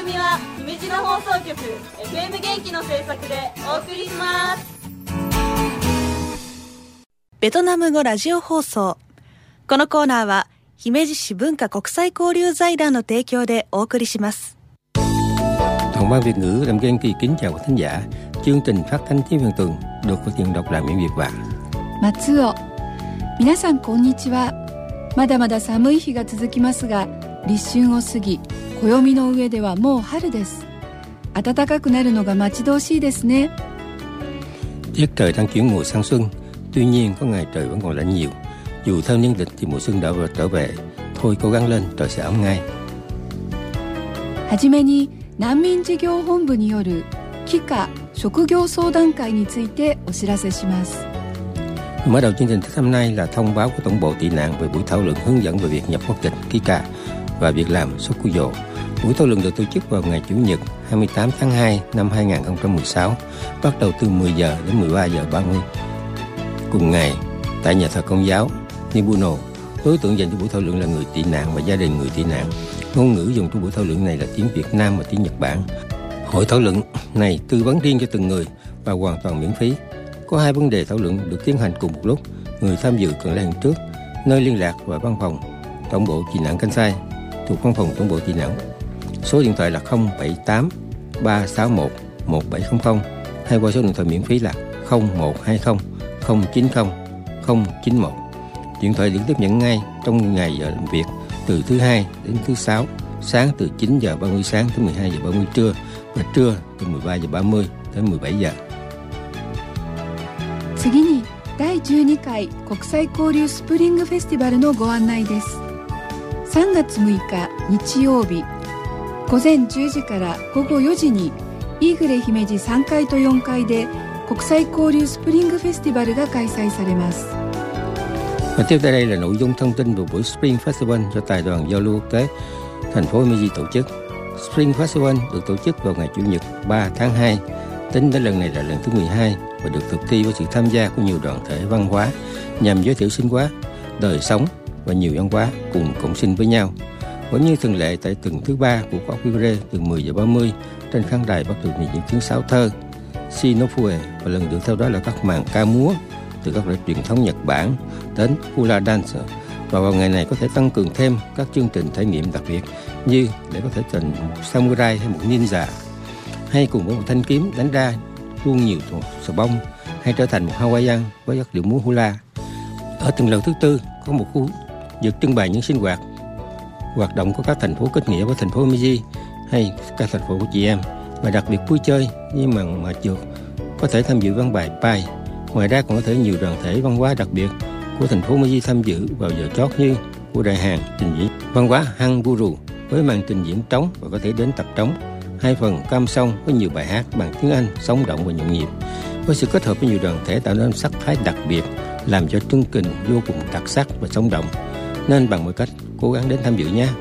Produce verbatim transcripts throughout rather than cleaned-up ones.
組は姫路の放送局 エフエム 元気の制作でお送りします。 ベトナム語ラジオ放送。このコーナーは姫路市文化国際交流財団の提供でお送りします。 Phòng ban Việt ngữ Đàm Kiên Kỳ kính chào quý thính giả. Chương trình phát thanh tiếng Việt tuần được thực hiện độc làm miễn Việt và Matsuo。皆さんこんにちは。まだまだ寒い日が続きますが、立春を過ぎ、暦の上ではもう春です。暖かくなるのが待ち遠しいですね。 Tiết trời đang chuyển mùa sang xuân, tuy nhiên có ngày trời vẫn còn lạnh nhiều. Dù theo niên lịch thì mùa xuân đã trở về, thôi cố gắng lên, trời sẽ ấm ngay. はじめに難民事業本部による帰化職業相談会についてお知らせします。 Mở đầu chương trình hôm nay là thông báo của Tổng bộ tị nạn về buổi thảo luận hướng dẫn về việc nhập quốc tịch ký ca và việc làm Sokuyo. Buổi thảo luận được tổ chức vào ngày Chủ nhật hai mươi tám tháng hai năm hai nghìn không trăm mười sáu, bắt đầu từ mười giờ đến mười ba giờ ba mươi. Cùng ngày, tại nhà thờ Công giáo Nibuno, đối tượng dành cho buổi thảo luận là người tị nạn và gia đình người tị nạn. Ngôn ngữ dùng trong buổi thảo luận này là tiếng Việt Nam và tiếng Nhật Bản. Hội thảo luận này tư vấn riêng cho từng người và hoàn toàn miễn phí. Có hai vấn đề thảo luận được tiến hành cùng một lúc. Người tham dự cần liên hệ trước nơi liên lạc và văn phòng Tổng bộ tị nạn Kansai thuộc văn phòng Tổng bộ tị nạn. Số điện thoại là không bảy tám ba sáu một một bảy không không hay qua số điện thoại miễn phí là không một hai không không chín không không chín một. Điện thoại được tiếp nhận ngay trong ngày giờ làm việc từ thứ hai đến thứ sáu, sáng từ chín giờ ba mươi sáng tới mười hai giờ ba mươi trưa và trưa từ mười ba giờ ba mươi đến mười bảy giờ. 次にだいじゅうにかい国際交流スプリングフェスティバルのご案内です。さんがつむいか日曜日、午前じゅうじから午後よじにイーグレ姫路さんかいとよんかいで国際交流スプリングフェスティバルが開催されます。 Và tiếp tới đây là nội dung thông tin về buổi Spring Festival do Tài đoàn Giao lưu Quốc tế thành phố Himeji tổ chức. Spring Festival được tổ chức vào ngày Chủ nhật ba tháng hai. Tính đến lần này là lần thứ mười hai và được thực thi với sự tham gia của nhiều đoàn thể văn hóa nhằm giới thiệu sinh hóa, đời sống và nhiều văn hóa cùng cộng sinh với nhau. Vẫn như thường lệ tại tuần thứ ba của khóa Kure từ mười giờ ba mươi trên khán đài bắt đầu những tiếng sáo thơ Shinofue và lần được theo đó là các màn ca múa từ các loại truyền thống Nhật Bản đến hula dance. Và vào ngày này có thể tăng cường thêm các chương trình trải nghiệm đặc biệt như để có thể thành một samurai hay một ninja, hay cùng với một thanh kiếm đánh ra luôn nhiều sờ bông, hay trở thành một Hawaiian với các điệu múa hula. Ở từng lần thứ tư có một khu vực trưng bày những sinh hoạt hoạt động của các thành phố kết nghĩa với thành phố Himeji hay các thành phố của chị em, và đặc biệt vui chơi như màn mã trượt, có thể tham dự văn bài Pai. Ngoài ra còn có thể nhiều đoàn thể văn hóa đặc biệt của thành phố Himeji tham dự vào giờ chót như của Đại Hàn trình diễn văn hóa Hanguru với màn trình diễn trống và có thể đến tập trống. Hai phần cam song với nhiều bài hát bằng tiếng Anh sống động và nhộn nhịp, với sự kết hợp với nhiều đoàn thể tạo nên sắc thái đặc biệt, làm cho chương trình vô cùng đặc sắc và sống động. Nên bằng mọi cách cố gắng đến tham dự nhé.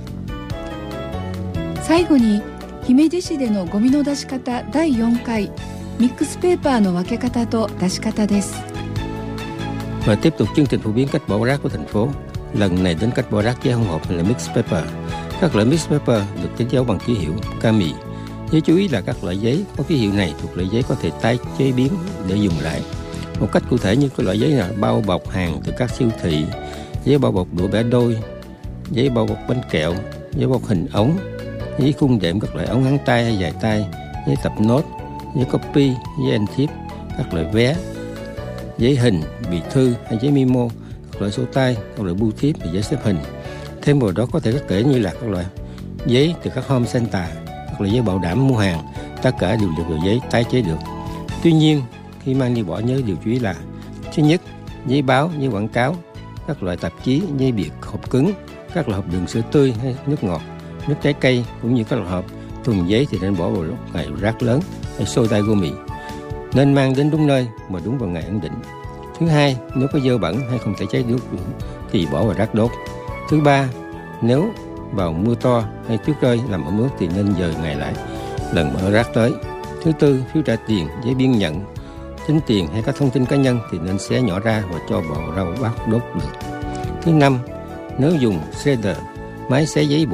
最後に姫路市でのゴミの出し方だいよんかいミックスペーパーの分け方と出し方です。 Và tiếp tục chương trình phổ biến cách bỏ rác của thành phố. Lần này đến cách bỏ rác giấy hỗn hợp là mix paper. Các loại mix paper được đánh dấu bằng ký hiệu Kami. Nhớ chú ý là các loại giấy có ký hiệu này thuộc loại giấy có thể tái chế biến để dùng lại. Một cách cụ thể như cái loại giấy là bao bọc hàng từ các siêu thị, giấy bao bọc đũa bẻ đôi, giấy bao bọc bánh kẹo, giấy bao bọc hình ống, giấy khung đệm các loại ống ngắn tay hay dài tay, giấy tập nốt, giấy copy, giấy in thiếp, các loại vé, giấy hình, bì thư hay giấy memo, các loại sổ tay, các loại bưu thiếp và giấy xếp hình. Thêm vào đó có thể các kể như là các loại giấy từ các home center, các loại giấy bảo đảm mua hàng, tất cả đều được loại giấy tái chế được. Tuy nhiên, khi mang đi bỏ nhớ điều chú ý là: thứ nhất, giấy báo, giấy quảng cáo, các loại tạp chí, giấy bìa hộp cứng, các loại hộp đường sữa tươi hay nước ngọt, nước trái cây, cũng như các loại hộp thùng giấy thì nên bỏ vào lúc ngày rác lớn hay xôi tay gomì. Nên mang đến đúng nơi mà đúng vào ngày ấn định. Thứ hai, nếu có dơ bẩn hay không thể cháy được thì bỏ vào rác đốt. Thứ ba, nếu vào mưa to hay tuyết rơi làm ẩm ướt thì nên dời ngày lại lần mở rác tới. Thứ tư, phiếu trả tiền, giấy biên nhận, tính tiền hay các thông tin cá nhân thì nên xé nhỏ ra và cho vào rau bát đốt được. Thứ năm, nếu dùng shredder, máy xé giấy bụng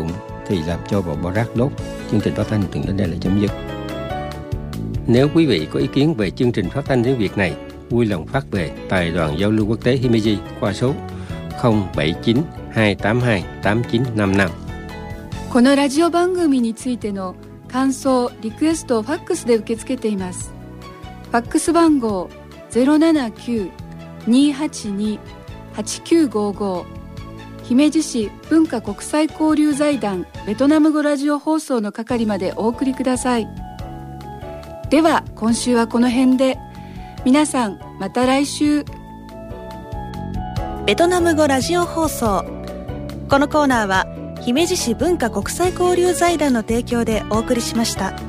thì làm cho bộ bò rác đốt. Chương trình phát thanh từng đến đây là chấm dứt. Nếu quý vị có ý kiến về chương trình phát thanh tiếng Việt này, vui lòng phát về Đài đoàn giao lưu quốc tế Himeji qua số không bảy chín hai tám hai tám chín năm năm. このラジオ番組についての感想、リクエストをファックスで受け付けています。ファックス番号 ゼロななきゅう にーはちに はちきゅうごご 姫路市文化国際交流財団ベトナム語ラジオ放送の係までお送りください。では今週はこの辺で。皆さんまた来週。 ベトナム語ラジオ放送。このコーナーは姫路市文化国際交流財団の提供でお送りしました。